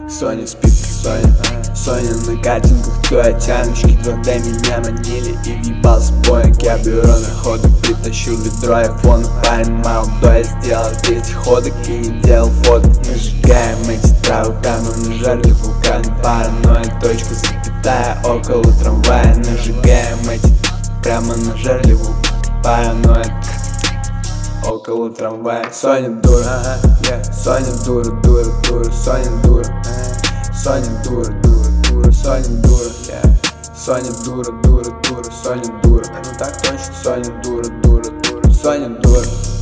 Соня спит, Соня на картинках твоей тяночки. Когда меня манили и въебал с боек, я беру на ходок, притащил ведро айфона. Парень молодой, сделал 10 ходок и не делал фоток. Мы сжигаем эти травы прямо на жаре вулкан. Паранойя, точка, запятая, около трамвая. Нажигаем эти прямо на жаре вулкан. Паранойя, около трамвая. Соня дура, Соня дура, Соня дура, Соня дура, Соня дура, Соня дура, Соня дура. Ну так точно, Соня дура, Соня дура.